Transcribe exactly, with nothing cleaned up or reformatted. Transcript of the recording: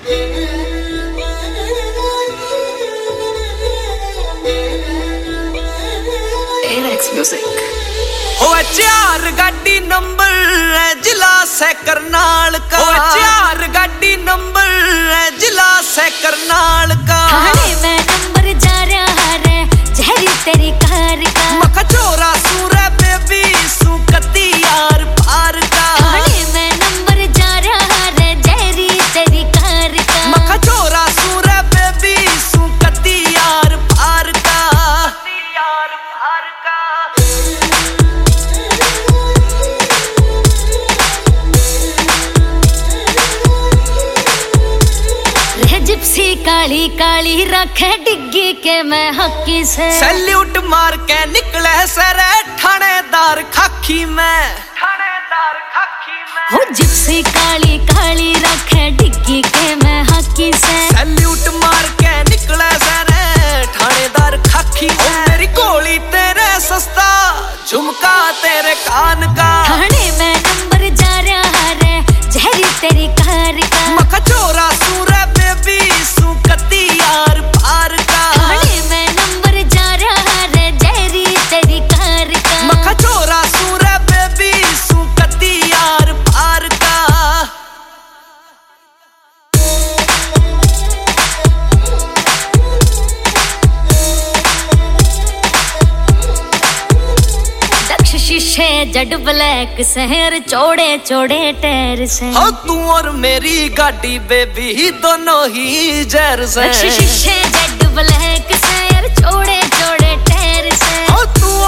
हो चार गाड़ी नंबर जिला से करनाल का, हो चार गाड़ी नंबर जिला से करनाल का। थाने में नंबर जा रहा रे जहरी तेरी कार का, मखा चोरा सूरे बेबी सू कती यार पार का। थाने में नंबर जा रहा रे जहरी तेरी कार का, मखा चोरा सूरे बेबी सू कती यार पार का। यार पार का जिप्सी काली काली रखे डिग्गी के मैं हक्की से, सैल्यूट मार के निकले सरे थानेदार खाकी में, थानेदार खाकी में। हो जिप्सी काली काली रखे डिग्गी के मैं हक्की से, सैल्यूट मार के निकले सरे थानेदार खाकी में। मेरी गोली तेरे सस्ता झुमका तेरे कान का, थाने में नंबर जा रहा रे जहरी तेरी कार का, मखा चोरा सूरे बेबी सू कती यार पार का। थाने में नंबर जा रहा रे जहरी तेरी कार का, मखा चोरा सूरे बेबी सू कती यार पार का। दक्ष शीशे जड ब्लैक शहर चौड़े चौड़े टैर से, हाँ तू और मेरी गाड़ी बेबी दोनों ही जहर से। दक्ष शीशे जड ब्लैक शहर चौड़े चौड़े टैर से, हाँ तू